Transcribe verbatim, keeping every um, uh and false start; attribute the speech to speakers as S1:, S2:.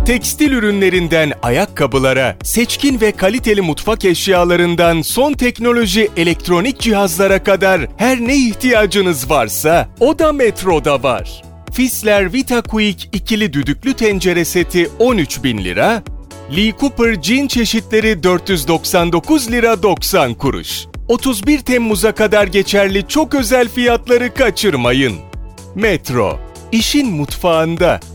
S1: Tekstil ürünlerinden ayakkabılara, seçkin ve kaliteli mutfak eşyalarından son teknoloji elektronik cihazlara kadar her ne ihtiyacınız varsa o da Metro'da var. Fisler VitaQuick ikili düdüklü tencere seti on üç bin lira, Lee Cooper cin çeşitleri dört yüz doksan dokuz lira doksan kuruş. otuz bir Temmuz'a kadar geçerli çok özel fiyatları kaçırmayın. Metro, işin mutfağında.